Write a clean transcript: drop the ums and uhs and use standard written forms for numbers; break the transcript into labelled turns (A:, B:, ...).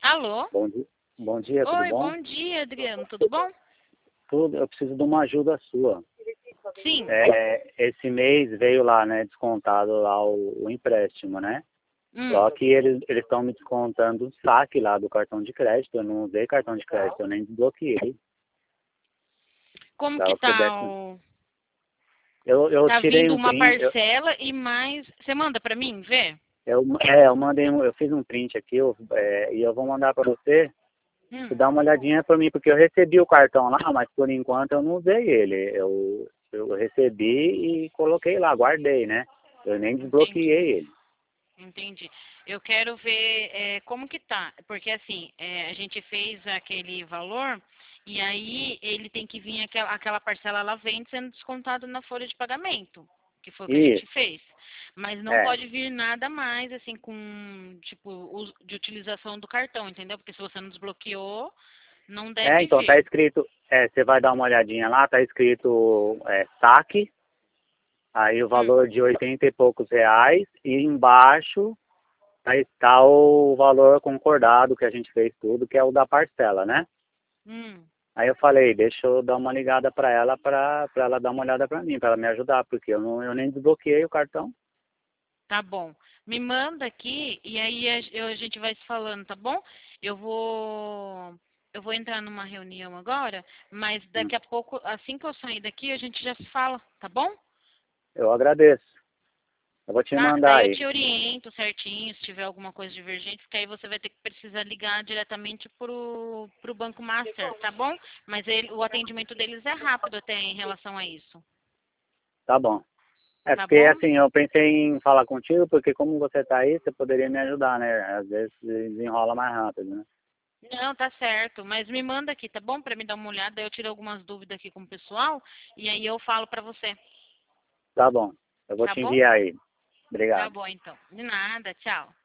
A: Alô?
B: Bom dia, bom dia, tudo
A: Oi,
B: bom?
A: bom dia, Adriano. Tudo bom?
B: Tudo, eu preciso de uma ajuda sua.
A: Sim.
B: Esse mês veio lá, né, descontado lá o empréstimo, né?
A: Hum.
B: Só que eles estão me descontando o saque lá do cartão de crédito. Eu não usei cartão de crédito, eu nem desbloqueei.
A: Como que
B: Tava que você
A: tá
B: desse...
A: o...
B: eu
A: Tá
B: tirei
A: vindo
B: um
A: uma
B: print,
A: parcela e mais... Você manda pra mim ver?
B: eu mandei, eu fiz um print aqui, e eu vou mandar para você.
A: Hum.
B: Você dá uma olhadinha para mim, porque eu recebi o cartão lá, mas por enquanto eu não usei ele. Eu recebi e coloquei lá, guardei, né? Eu nem
A: Entendi.
B: desbloqueei ele.
A: Entendi. Eu quero ver como que tá. Porque assim, a gente fez aquele valor e aí ele tem que vir aquela parcela, ela vem sendo descontado na folha de pagamento, que foi o que a gente
B: Isso,
A: fez. Mas não
B: é.
A: pode vir nada mais, assim, com, tipo, uso de utilização do cartão, entendeu? Porque se você não desbloqueou, não deve
B: Então tá
A: vir.
B: escrito, você vai dar uma olhadinha lá, tá escrito saque, aí o
A: Hum,
B: valor de 80 e poucos reais, e embaixo tá o valor concordado que a gente fez tudo, que é o da parcela, né?
A: hum.
B: Aí eu falei, deixa eu dar uma ligada para ela, para ela dar uma olhada para mim, para ela me ajudar, porque eu nem desbloqueei o cartão.
A: Tá bom. Me manda aqui e aí a gente vai se falando, tá bom? Eu vou eu vou entrar numa reunião agora, mas
B: Hum.
A: daqui a pouco, assim que eu sair daqui, a gente já se fala, tá bom?
B: Eu agradeço. Eu vou te
A: Tá?
B: mandar
A: Daí eu
B: aí.
A: te oriento certinho, se tiver alguma coisa divergente, porque aí você vai ter que precisar ligar diretamente pro Banco Master, tá bom? Mas o atendimento deles é rápido até em relação a isso,
B: Tá bom. É
A: tá
B: porque
A: bom?
B: assim, eu pensei em falar contigo, porque como você tá aí, você poderia me ajudar, né? Às vezes desenrola mais rápido, né?
A: Não, tá certo, mas me manda aqui, tá bom? Pra me dar uma olhada, eu tiro algumas dúvidas aqui com o pessoal e aí eu falo pra você,
B: Tá bom. Eu vou
A: tá
B: te
A: bom?
B: enviar aí.
A: Tá
B: Obrigado.
A: bom então. De nada, tchau.